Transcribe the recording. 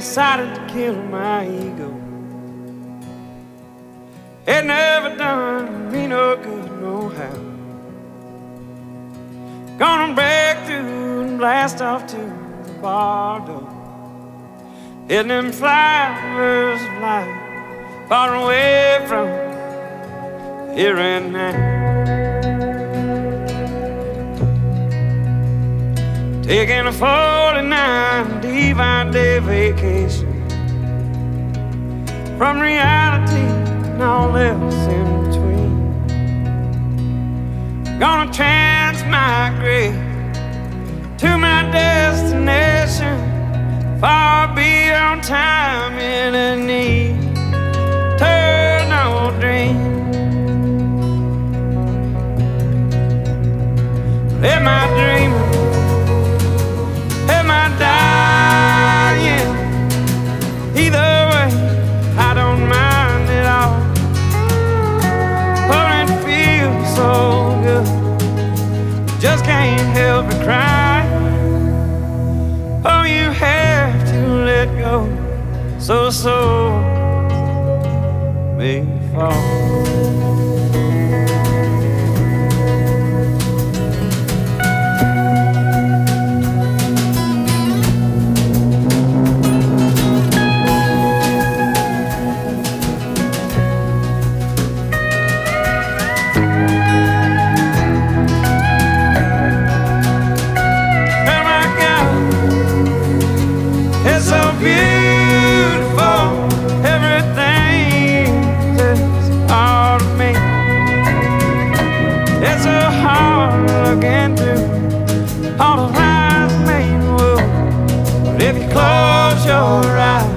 decided to kill my ego. It never done me no good, no how. Gonna break through and blast off to the bar door, hitting them flowers of life, far away from here and now. Taking a 49 divine day vacation from reality and all else in between. Gonna transmigrate to my destination, far beyond time in an eternal dream. Am I dreaming? Am I dying? Either way, I don't mind at all. Oh, it feels so good, just can't help but cry. Oh, you have to let go, so may fall. It's so beautiful, everything is all to me. It's so hard looking through all the lies made in the world, but if you close your eyes,